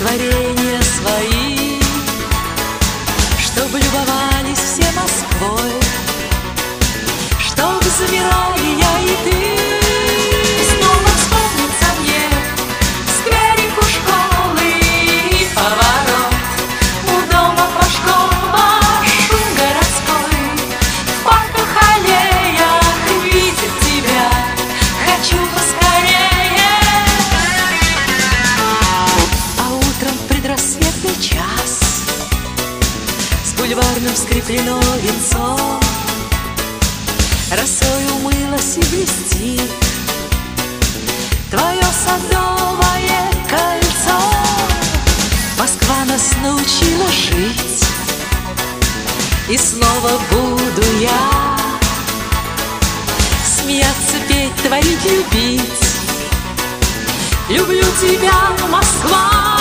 творения свои, чтоб любовались все Москвой, чтоб замирали я и ты. Снова вспомнится мне скверик у школы и поворот у дома Пашкова, шум городской, в парках, аллеях видеть тебя хочу поскорее. А утром предрассветный час с бульварным скреплено венцо, росой умылась и блестит твое садовое кольцо. Москва нас научила жить, и снова буду я смеяться, петь, творить, любить. Люблю тебя, Москва.